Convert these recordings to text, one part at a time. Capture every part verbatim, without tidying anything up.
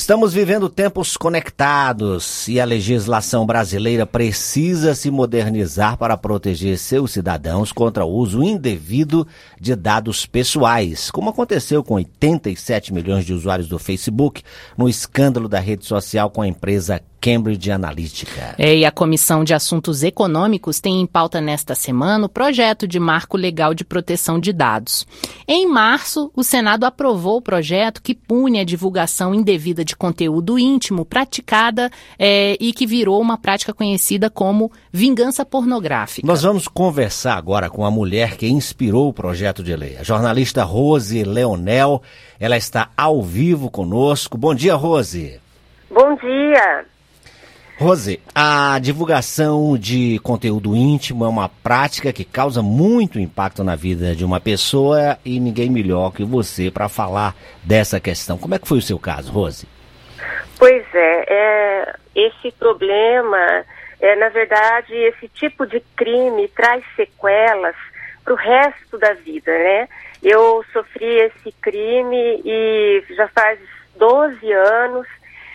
Estamos vivendo tempos conectados e a legislação brasileira precisa se modernizar para proteger seus cidadãos contra o uso indevido de dados pessoais, como aconteceu com oitenta e sete milhões de usuários do Facebook no escândalo da rede social com a empresa Cambridge Analytica. É, e a Comissão de Assuntos Econômicos tem em pauta nesta semana o projeto de marco legal de proteção de dados. Em março, o Senado aprovou o projeto que pune a divulgação indevida de conteúdo íntimo praticada é, e que virou uma prática conhecida como vingança pornográfica. Nós vamos conversar agora com a mulher que inspirou o projeto de lei, a jornalista Rose Leonel. Ela está ao vivo conosco. Bom dia, Rose. Bom dia. Rose, a divulgação de conteúdo íntimo é uma prática que causa muito impacto na vida de uma pessoa e ninguém melhor que você para falar dessa questão. Como é que foi o seu caso, Rose? Pois é, é esse problema, é, na verdade, esse tipo de crime traz sequelas para o resto da vida, né? Eu sofri esse crime e já faz doze anos.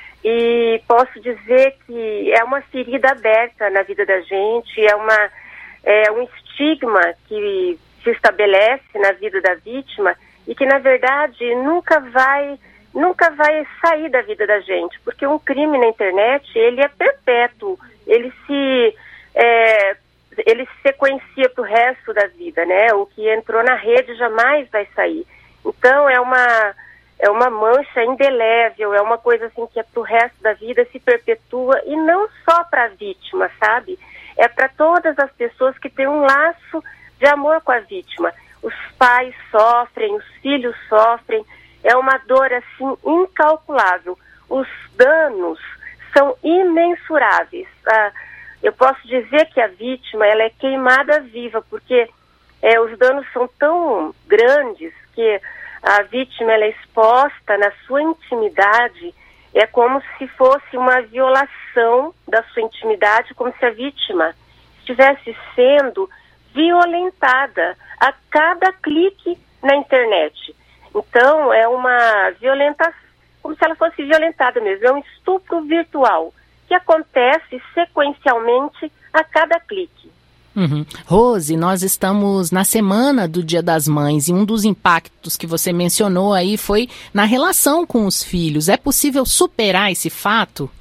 E posso dizer que é uma ferida aberta na vida da gente, é, uma, é um estigma que se estabelece na vida da vítima e que, na verdade, nunca vai, nunca vai sair da vida da gente, porque um crime na internet, ele é perpétuo, ele se, é, ele se sequencia para o resto da vida, né? O que entrou na rede jamais vai sair. Então, é uma... É uma mancha indelével, é uma coisa assim que é pro resto da vida, se perpetua, e não só para a vítima, sabe? É para todas as pessoas que têm um laço de amor com a vítima. Os pais sofrem, os filhos sofrem, é uma dor assim incalculável. Os danos são imensuráveis. Ah, eu posso dizer que a vítima ela é queimada viva, porque é, os danos são tão grandes que a vítima ela é exposta na sua intimidade, é como se fosse uma violação da sua intimidade, como se a vítima estivesse sendo violentada a cada clique na internet. Então, é uma violentação, como se ela fosse violentada mesmo, é um estupro virtual, que acontece sequencialmente a cada clique. Uhum. Rose, nós estamos na semana do Dia das Mães e um dos impactos que você mencionou aí foi na relação com os filhos. É possível superar esse fato?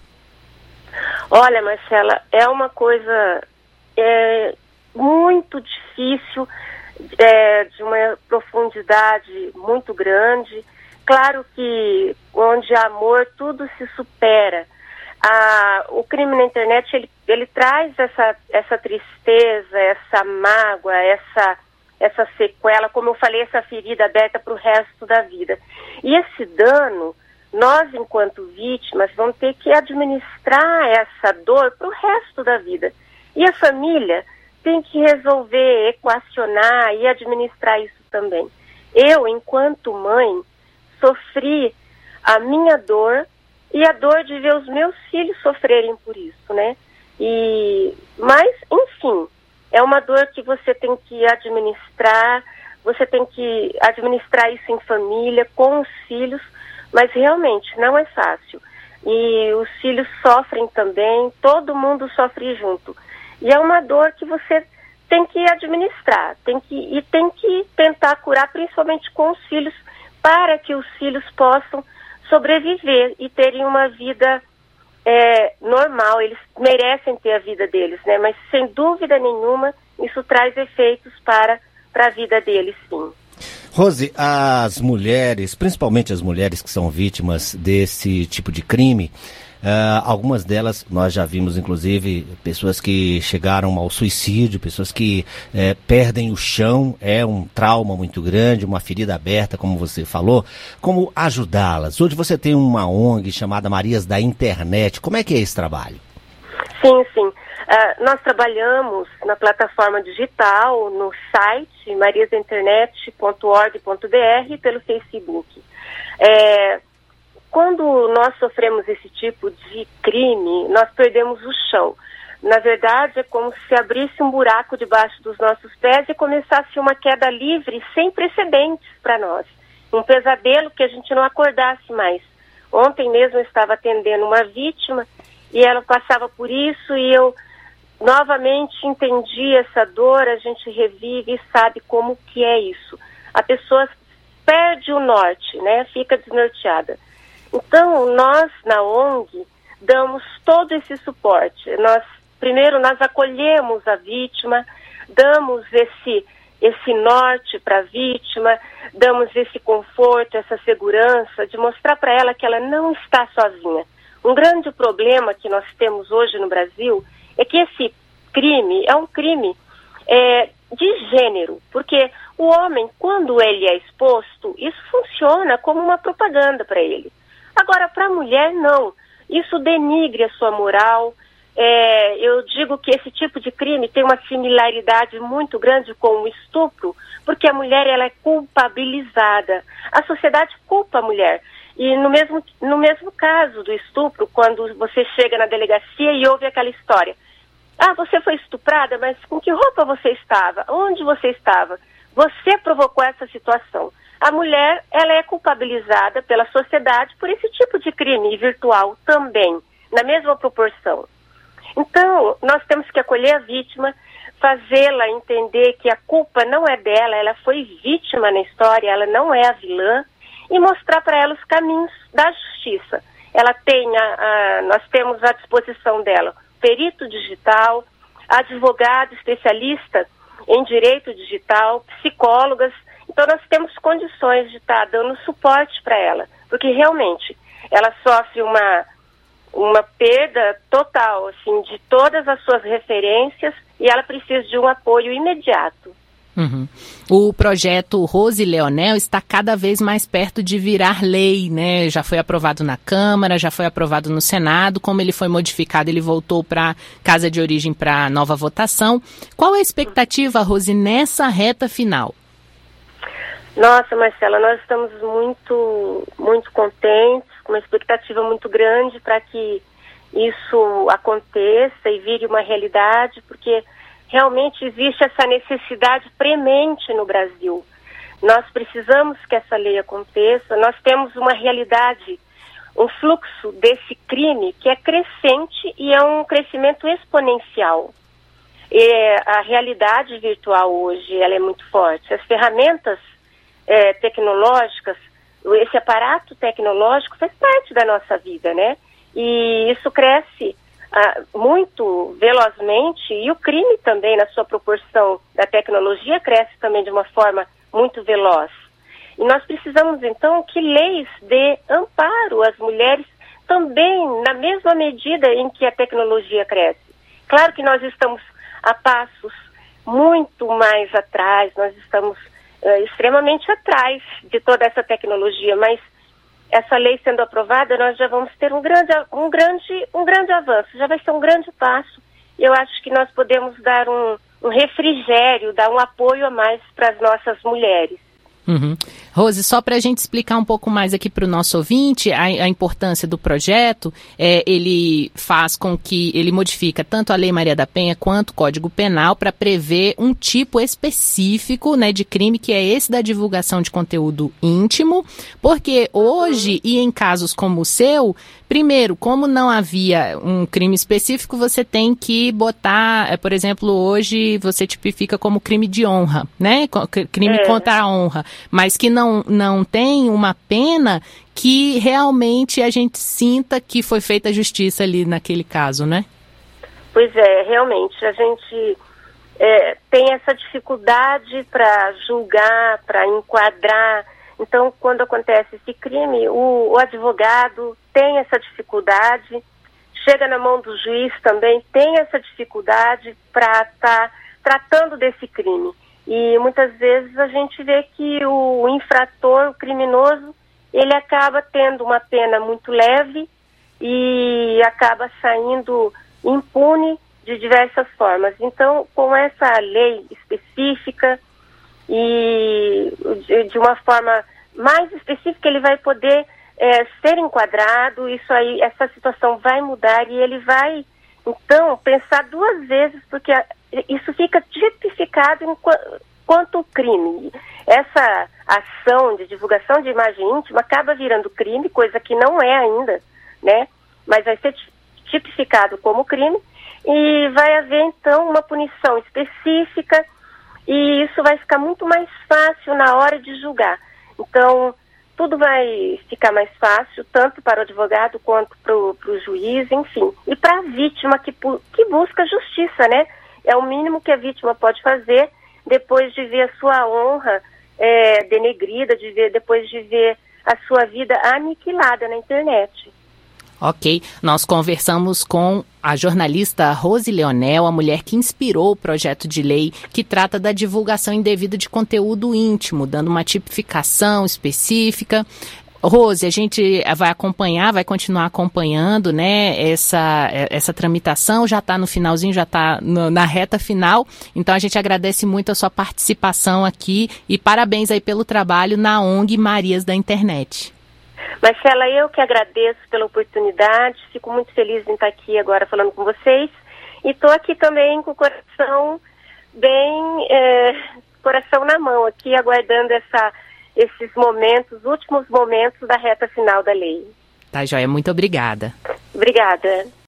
Olha, Marcela, é uma coisa é, muito difícil, é, de uma profundidade muito grande. Claro que onde há amor tudo se supera. Ah, o crime na internet, ele, ele traz essa, essa tristeza, essa mágoa, essa, essa sequela, como eu falei, essa ferida aberta para o resto da vida. E esse dano, nós, enquanto vítimas, vamos ter que administrar essa dor para o resto da vida. E a família tem que resolver, equacionar e administrar isso também. Eu, enquanto mãe, sofri a minha dor e a dor de ver os meus filhos sofrerem por isso, né? E, mas, enfim, é uma dor que você tem que administrar, você tem que administrar isso em família, com os filhos, mas realmente não é fácil. E os filhos sofrem também, todo mundo sofre junto. E é uma dor que você tem que administrar, tem que, e tem que tentar curar, principalmente com os filhos, para que os filhos possam sobreviver e terem uma vida é, normal. Eles merecem ter a vida deles, né? Mas sem dúvida nenhuma isso traz efeitos para, para a vida deles, sim. Rose, as mulheres, principalmente as mulheres que são vítimas desse tipo de crime, Uh, algumas delas nós já vimos, inclusive, pessoas que chegaram ao suicídio, pessoas que uh, perdem o chão, é um trauma muito grande, uma ferida aberta, como você falou. Como ajudá-las? Hoje você tem uma O N G chamada Marias da Internet. Como é que é esse trabalho? Sim, sim. Uh, nós trabalhamos na plataforma digital, no site marias da internet ponto org ponto b r, pelo Facebook. É... Quando nós sofremos esse tipo de crime, nós perdemos o chão. Na verdade, é como se abrisse um buraco debaixo dos nossos pés e começasse uma queda livre sem precedentes para nós. Um pesadelo que a gente não acordasse mais. Ontem mesmo eu estava atendendo uma vítima e ela passava por isso e eu novamente entendi essa dor, a gente revive e sabe como que é isso. A pessoa perde o norte, né? Fica desnorteada. Então, nós na O N G damos todo esse suporte. Nós, primeiro, nós acolhemos a vítima, damos esse, esse norte para a vítima, damos esse conforto, essa segurança, de mostrar para ela que ela não está sozinha. Um grande problema que nós temos hoje no Brasil é que esse crime é um crime é, de gênero, porque o homem, quando ele é exposto, isso funciona como uma propaganda para ele. Agora, para a mulher, não. Isso denigre a sua moral. É, eu digo que esse tipo de crime tem uma similaridade muito grande com o estupro, porque a mulher ela é culpabilizada. A sociedade culpa a mulher. E no mesmo, no mesmo caso do estupro, quando você chega na delegacia e ouve aquela história. Ah, você foi estuprada, mas com que roupa você estava? Onde você estava? Você provocou essa situação. A mulher, ela é culpabilizada pela sociedade por esse tipo de crime virtual também, na mesma proporção. Então, nós temos que acolher a vítima, fazê-la entender que a culpa não é dela, ela foi vítima na história, ela não é a vilã, e mostrar para ela os caminhos da justiça. Ela tem a, a, nós temos à disposição dela perito digital, advogado especialista em direito digital, psicólogas. Então nós temos condições de estar dando suporte para ela, porque realmente ela sofre uma, uma perda total, assim, de todas as suas referências e ela precisa de um apoio imediato. Uhum. O projeto Rose Leonel está cada vez mais perto de virar lei, né? Já foi aprovado na Câmara, já foi aprovado no Senado. Como ele foi modificado, ele voltou para casa de origem para nova votação. Qual é a expectativa, Rose, nessa reta final? Nossa, Marcela, nós estamos muito, muito contentes, com uma expectativa muito grande para que isso aconteça e vire uma realidade, porque realmente existe essa necessidade premente no Brasil. Nós precisamos que essa lei aconteça. Nós temos uma realidade, um fluxo desse crime que é crescente e é um crescimento exponencial. E a realidade virtual hoje ela é muito forte. As ferramentas é, tecnológicas, esse aparato tecnológico faz parte da nossa vida, né? E isso cresce Ah, muito velozmente, e o crime também, na sua proporção da tecnologia, cresce também de uma forma muito veloz. E nós precisamos, então, que leis dê amparo às mulheres também, na mesma medida em que a tecnologia cresce. Claro que nós estamos a passos muito mais atrás, nós estamos uh, extremamente atrás de toda essa tecnologia, mas essa lei sendo aprovada, nós já vamos ter um grande, um grande, um grande avanço, já vai ser um grande passo. Eu acho que nós podemos dar um, um refrigério, dar um apoio a mais para as nossas mulheres. Uhum. Rose, só para a gente explicar um pouco mais aqui para o nosso ouvinte, a, a importância do projeto, é, ele faz com que, ele modifica tanto a Lei Maria da Penha quanto o Código Penal para prever um tipo específico, né, de crime, que é esse da divulgação de conteúdo íntimo, porque hoje, e em casos como o seu, primeiro, como não havia um crime específico, você tem que botar, é, por exemplo, hoje você tipifica como crime de honra, né, crime é. contra a honra, mas que não, não tem uma pena que realmente a gente sinta que foi feita justiça ali naquele caso, né? Pois é, realmente, a gente é, tem essa dificuldade para julgar, para enquadrar. Então, quando acontece esse crime, o, o advogado tem essa dificuldade, chega na mão do juiz também, tem essa dificuldade para estar tá tratando desse crime. E muitas vezes a gente vê que o infrator, o criminoso, ele acaba tendo uma pena muito leve e acaba saindo impune de diversas formas. Então, com essa lei específica e de uma forma mais específica, ele vai poder é, ser enquadrado, isso aí, essa situação vai mudar e ele vai, então, pensar duas vezes, porque isso fica tipificado enquanto crime. essa ação de divulgação de imagem íntima acaba virando crime, coisa que não é ainda, né? Mas vai ser tipificado como crime e vai haver, então, uma punição específica e isso vai ficar muito mais fácil na hora de julgar. Então, tudo vai ficar mais fácil, tanto para o advogado quanto para o juiz, enfim. E para a vítima que, que busca justiça, né? É o mínimo que a vítima pode fazer depois de ver a sua honra é, denegrida, de ver, depois de ver a sua vida aniquilada na internet. Ok, nós conversamos com a jornalista Rose Leonel, a mulher que inspirou o projeto de lei que trata da divulgação indevida de conteúdo íntimo, dando uma tipificação específica. Rose, a gente vai acompanhar, vai continuar acompanhando, né, essa, essa tramitação, já está no finalzinho, já está na reta final, então a gente agradece muito a sua participação aqui e parabéns aí pelo trabalho na O N G Marias da Internet. Marcela, eu que agradeço pela oportunidade, fico muito feliz em estar aqui agora falando com vocês e estou aqui também com o coração bem, é, coração na mão aqui, aguardando essa esses momentos, últimos momentos da reta final da lei. Tá, joia. Muito obrigada. Obrigada.